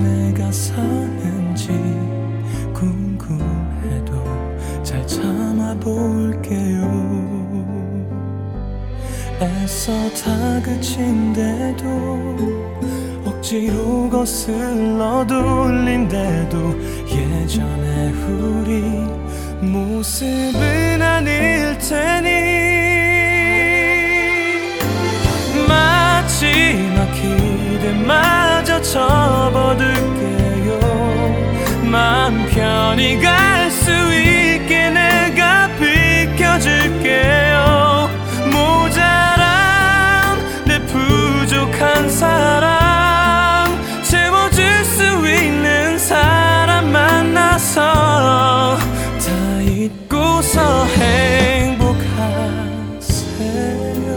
내가 사는지 궁금해도 잘 참아볼게요. 애써 다그친데도 억지로 거슬러 돌린데도 예전의 우리 모습은 아닐 테니 마지막 기대마저 접어들게요. 마음 편히 갈 수 있게 내가 비켜줄게요. 모자란 내 부족한 사랑 채워줄 수 있는 사람 만나서 다 잊고서 행복하세요.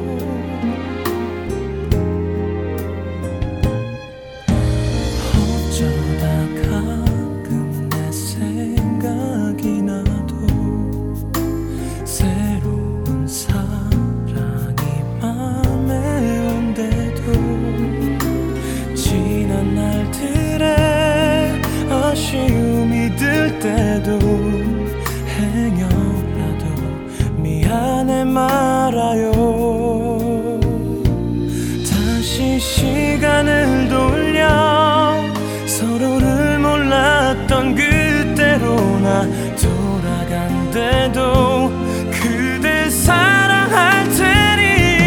어쩌다 가끔 내 생각이 나도 새로운 사랑이 맘에 온데도 지난 날들의 아쉬움이 들 때도 행여라도 미안해 말아요. 다시 시간을 돌려 서로를 몰랐던 그때로 나 돌아간대도 그댈 사랑할 테니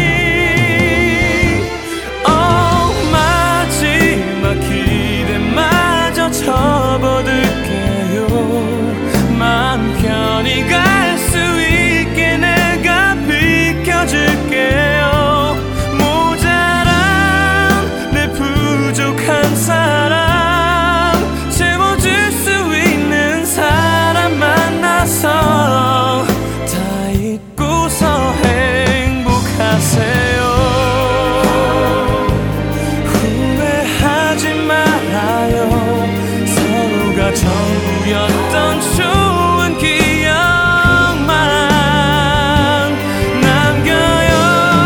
마지막 기대마저 접어들게요. 마음 편히 갈 수 있게 내가 비켜줄게요. 모자란 내 부족한 사랑 채워줄 수 있는 사람 만나서 다 잊고서 행복하세요. 후회하지 말아요. 서로가 전부였던 좋은 기억만 남겨요.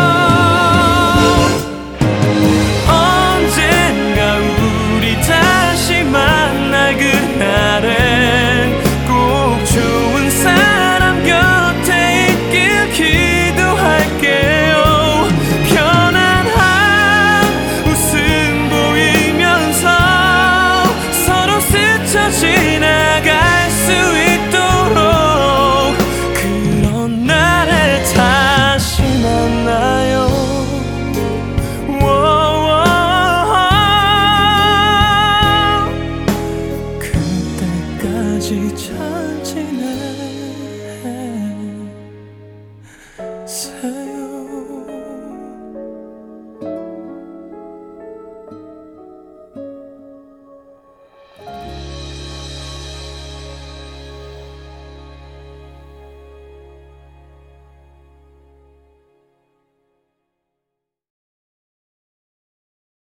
언젠가 우리 다시 만날 그날엔 꼭 좋은 사람 곁에 있길 기도할게요. 편안한 웃음 보이면서 서로 스쳐